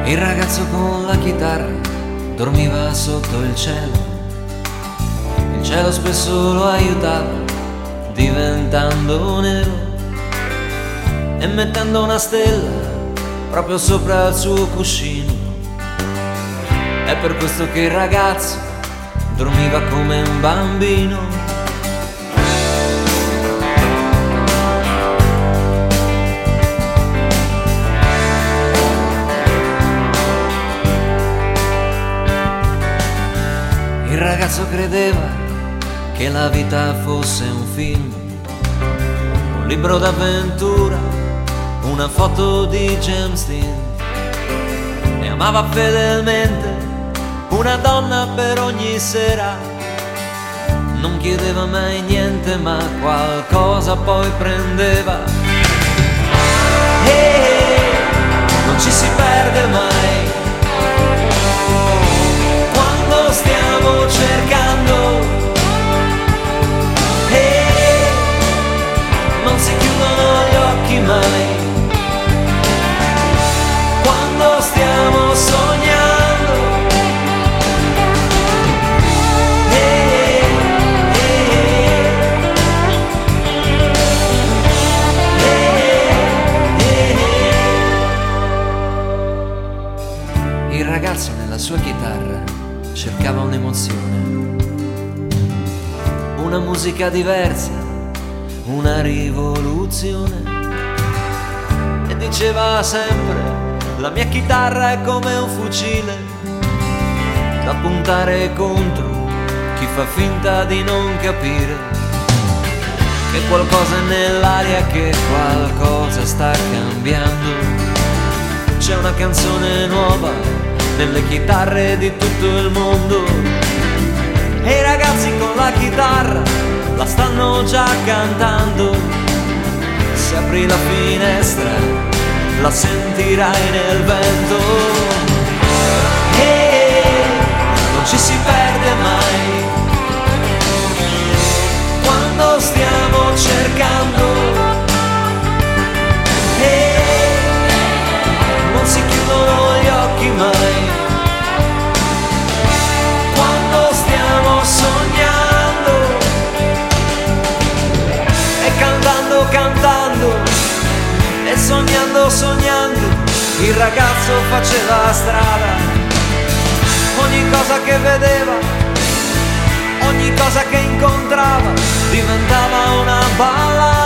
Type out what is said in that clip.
Il ragazzo con la chitarra dormiva sotto il cielo spesso lo aiutava diventando nero e mettendo una stella proprio sopra il suo cuscino. È per questo che il ragazzo dormiva come un bambino. Il ragazzo credeva che la vita fosse un film, un libro d'avventura, una foto di James Dean, e amava fedelmente una donna per ogni sera. Non chiedeva mai niente, ma qualcosa poi prendeva. Non ci si perde mai quando stiamo cercando, non si chiudono gli occhi mai quando stiamo sognando. Il ragazzo nella sua chitarra cercava un'emozione, una musica diversa, una rivoluzione, e diceva sempre: la mia chitarra è come un fucile da puntare contro chi fa finta di non capire che qualcosa è nell'aria, che qualcosa sta cambiando. C'è una canzone nuova nelle chitarre di tutto il mondo e i ragazzi con la chitarra la stanno già cantando. Se apri la finestra la sentirai nel vento. Non ci si perde mai quando stiamo cercando. Non si chiudono gli occhi mai quando stiamo sognando. E cantando, cantando, e sognando, sognando, il ragazzo faceva strada. Ogni cosa che vedeva, ogni cosa che incontrava diventava una ballata.